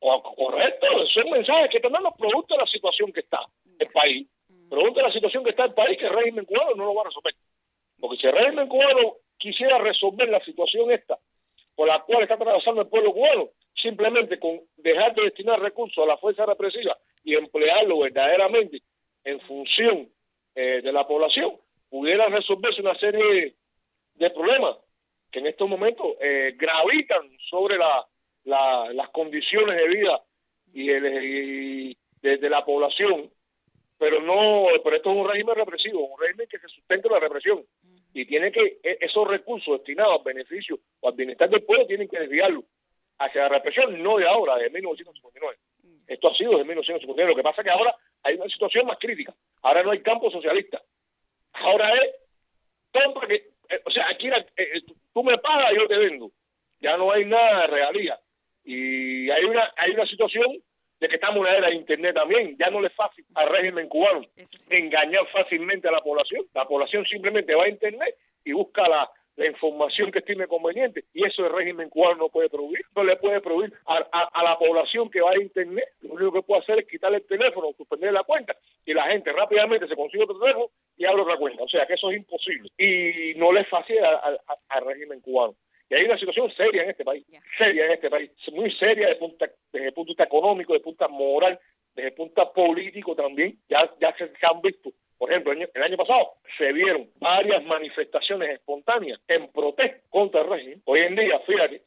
Correcto, son mensajes que están dando producto de la situación que está el país. Producto de la situación que está el país, que el régimen cubano no lo va a resolver. Porque si el régimen cubano quisiera resolver la situación esta por la cual está atravesando el pueblo cubano, simplemente con dejar de destinar recursos a la fuerza represiva y emplearlo verdaderamente en función de la población, pudiera resolverse una serie de problemas que en estos momentos gravitan sobre las condiciones de vida y de la población, pero esto es un régimen represivo, un régimen que se sustenta en la represión y tiene que esos recursos destinados al beneficio o al bienestar del pueblo tienen que desviarlo hacia la represión, no de ahora, de 1959. Esto ha sido de 1959. Lo que pasa es que ahora hay una situación más crítica. Ahora no hay campo socialista. Ahora es compra que, o sea, aquí tú me pagas y yo te vendo. Ya no hay nada de regalía. Y hay una situación de que estamos en una era de internet también. Ya no le es fácil al régimen cubano engañar fácilmente a la población. La población simplemente va a internet y busca la información que estime conveniente, y eso el régimen cubano no puede prohibir, no le puede prohibir a la población que va a internet. Lo único que puede hacer es quitarle el teléfono, suspender la cuenta, y la gente rápidamente se consigue otro teléfono y abre otra cuenta. O sea que eso es imposible y no le es fácil al régimen cubano. Y hay una situación seria en este país, muy seria desde el punto de vista económico, desde el punto de vista moral, desde el punto de vista político también. Ya se han visto. Por ejemplo, el año pasado se vieron varias manifestaciones espontáneas en protesta contra el régimen. Hoy en día, fíjate,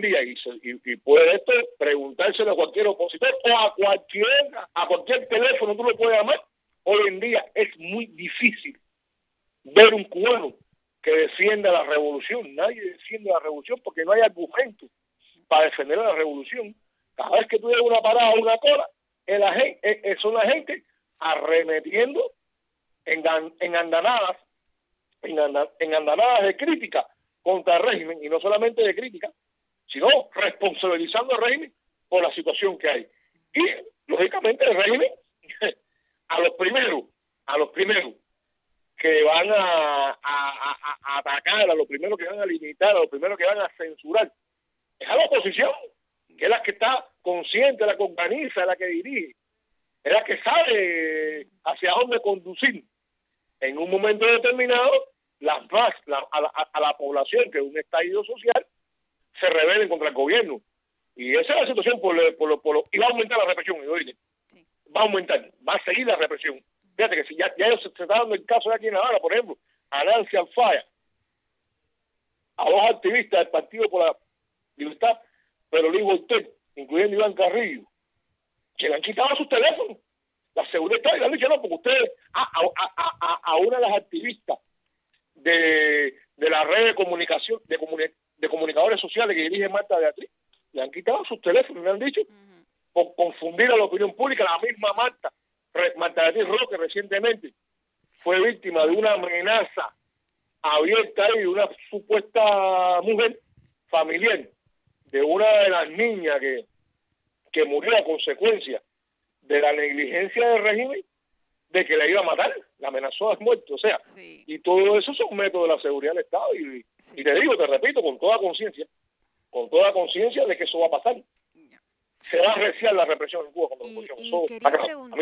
y puede esto preguntárselo a cualquier opositor o a cualquier teléfono, tú lo puedes llamar. Hoy en día es muy difícil ver un cubano que defienda la revolución. Nadie defiende la revolución porque no hay argumentos para defender la revolución. Cada vez que tú llegas a una parada o una cola, son la gente arremetiendo en andanadas de crítica contra el régimen, y no solamente de crítica, sino responsabilizando al régimen por la situación que hay. Y, lógicamente, el régimen, a los primeros que van a atacar, a los primeros que van a limitar, a los primeros que van a censurar, es a la oposición, que es la que está consciente, la que organiza, la que dirige, es la que sabe hacia dónde conducir en un momento determinado a la población, que es un estallido social, se rebelen contra el gobierno. Y esa es la situación y va a aumentar la represión, oye, va a aumentar, va a seguir la represión. Fíjate que si ya se está dando el caso de aquí en La Habana, por ejemplo, a Nancy Alfaya, a dos activistas del Partido por la Libertad, pero Luis Voltaire, incluyendo Iván Carrillo, que le han quitado sus teléfonos. La seguridad está y le han dicho no, porque ustedes, a una de las activistas de la red de comunicación, de comunicadores sociales que dirige Marta Beatriz, le han quitado sus teléfonos y le han dicho, por confundir a la opinión pública. La misma Marta Beatriz Roque recientemente fue víctima de una amenaza abierta y de una supuesta mujer familiar de una de las niñas que murió a consecuencia de la negligencia del régimen, de que la iba a matar, la amenazó de muerte, o sea, y todo eso son métodos de la seguridad del Estado, y te repito, con toda conciencia de que eso va a pasar. Se va a arreciar la represión en Cuba. Quería preguntar